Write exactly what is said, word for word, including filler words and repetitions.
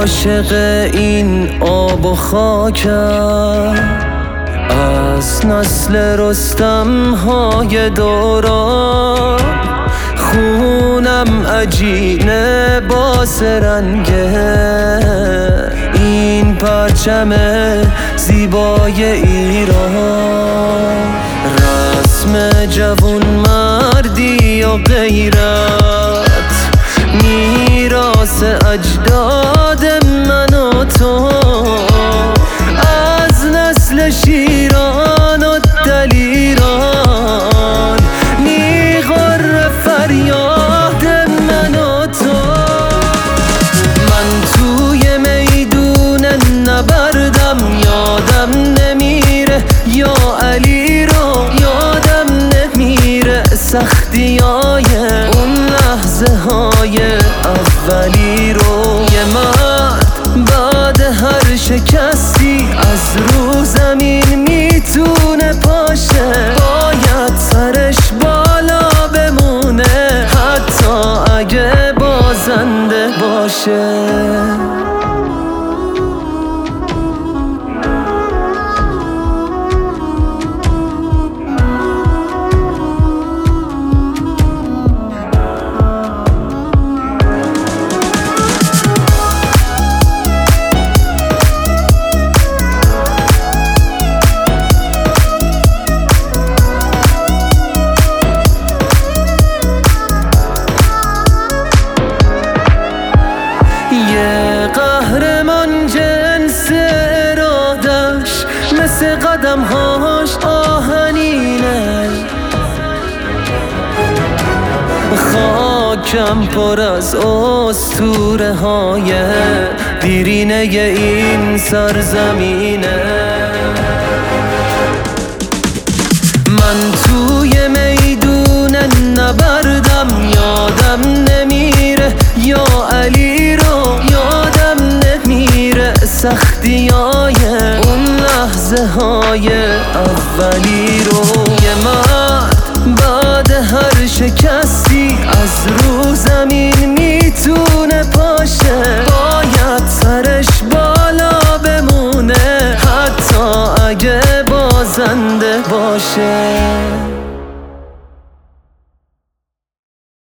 عاشق این آب و خاکم، از نسل رستم های دوران. خونم عجینه باس رنگه این پرچم زیبای ایران. رسم جوون مردی و غیرت، میراث اجداد من و تو. از نسل شیران و دلیران میغره فریاد من و تو. من توی میدون نبردم، یادم نمیره یا علی رو یادم نمیره. سختیای اون لحظه های اولی رو. یه مرد بعد هر شکستی از رو زمین میتونه پاشه، باید سرش بالا بمونه حتی اگه بازنده باشه. قهرمان جنس ارادش مثل قدم هاش آهنینه. خاکم پر از اسطوره های دیرینه این سرزمینه. من توی میدون نبردم، یادم نمیره یا علی رو یادم نمیره. سختیای اون لحظه های اولی رو. یه